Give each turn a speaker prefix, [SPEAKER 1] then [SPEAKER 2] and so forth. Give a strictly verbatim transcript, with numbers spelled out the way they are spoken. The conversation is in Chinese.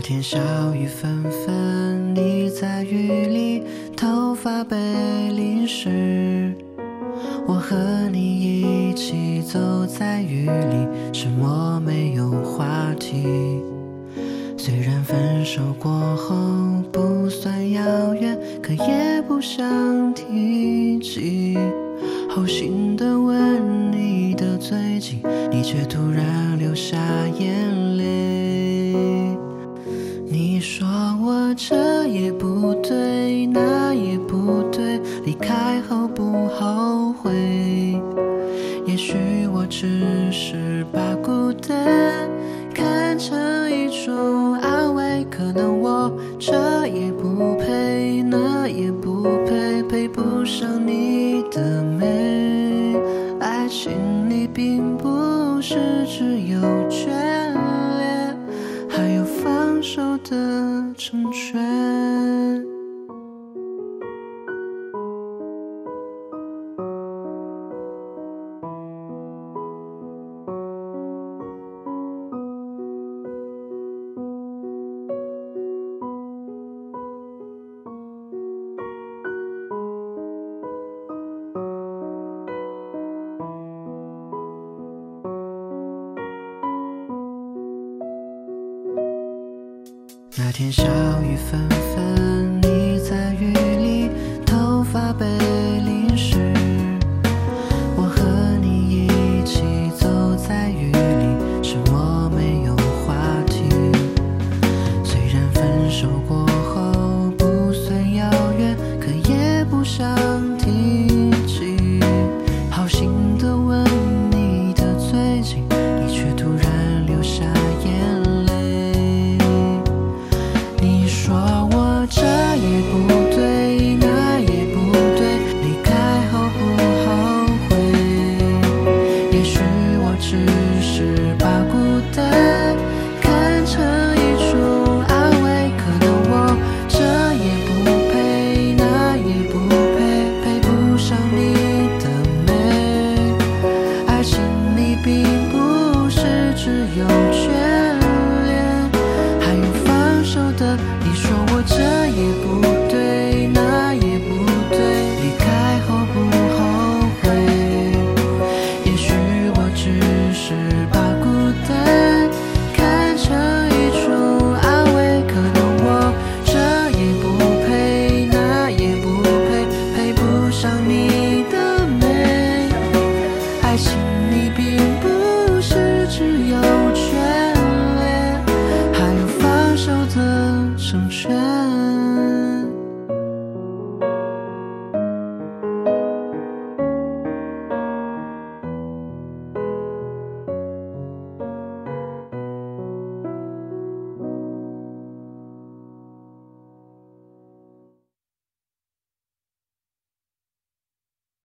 [SPEAKER 1] 天小雨纷纷，你在雨里，头发被淋湿。我和你一起走在雨里，沉默没有话题。虽然分手过后不算遥远，可也不想提起。好心的吻你的嘴颈，你却突然流下眼泪。你说我这也不对，那也不对，离开后不后悔。也许我只是把孤单看成一种安慰，可能我这也不配，那也不配，配不上你的美。爱情里并不是只有眷恋，还有放手的成全。那天小雨纷纷，你在雨里，头发被淋湿。我和你一起走在雨里，沉默没有话题。虽然分手过后不算遥远，可也不想提起。好心的吻你的嘴颈，你却突然流下眼泪。你说我这也不对，那也不对，离开后不后悔。也许我只是把孤单看成一种安慰，可能我这也不配，那也不配，配不上你的美。爱情里并不是只有